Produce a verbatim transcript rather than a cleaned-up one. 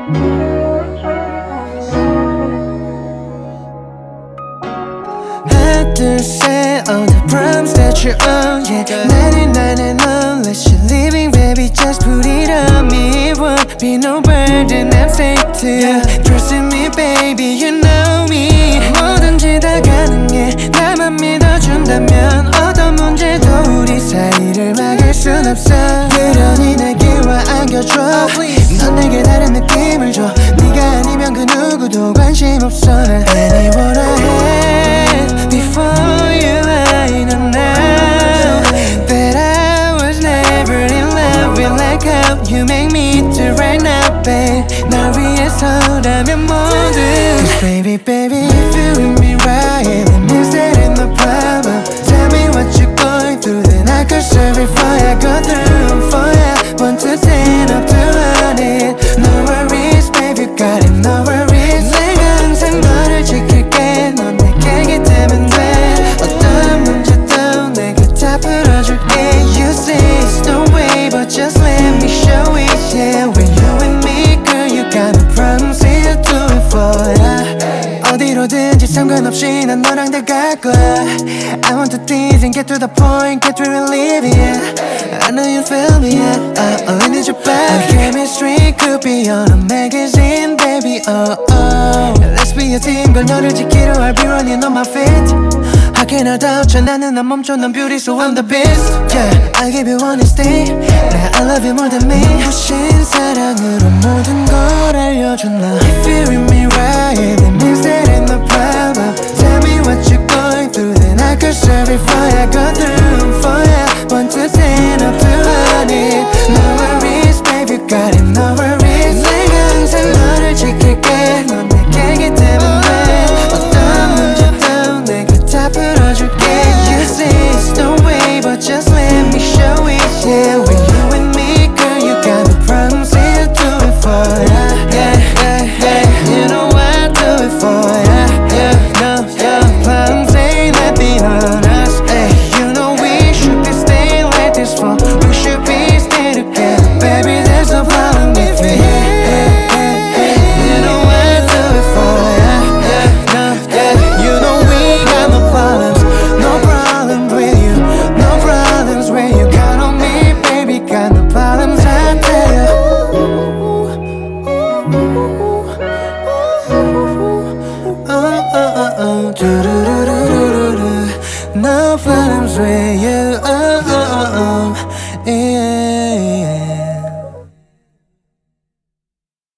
하나 둘 셋 all the problems that you're on yeah ninety-nine and unless you're leaving baby just put it on me it won't be no burden I'm safe to yeah. Trust in me baby you know me 뭐든지 다 가능해 나만 믿어준다면 어떤 문제도 우리 사이를 막을 순 없어 그러니 내게 와 안겨줘 oh, 넌 내게 다른 느낌을 줘 네가 아니면 그 누구도 관심 없어 난 anyone I had before you I know now that I was never in love with like how you make me do right now babe 날 위해서라면 뭐든 Cause baby baby if you with me right then means that ain't no problem Tell me what you're going through then I could serve it for you go through for you one to ten up to hundred no worries baby you got it no worries 내가 항상 너를 지킬게 넌 내게 깃들면 돼 어떤 문제도 내가 다 풀어줄게 You say it's no way but just let me show it yeah when you with me girl you got no problems I'll do it for ya 어디로든지 상관없이 난 너랑 다 갈 거야 I want to tease and get to the point get real and live yeah I know you feel me yeah I only need your back Our chemistry could be on a magazine baby oh oh Let's be a team 걸 너를 지키려 I'll be running on my feet How can I doubt you 나는 안 멈춰 넌 beauty so I'm the best yeah I give you honesty now I love you more than me pushing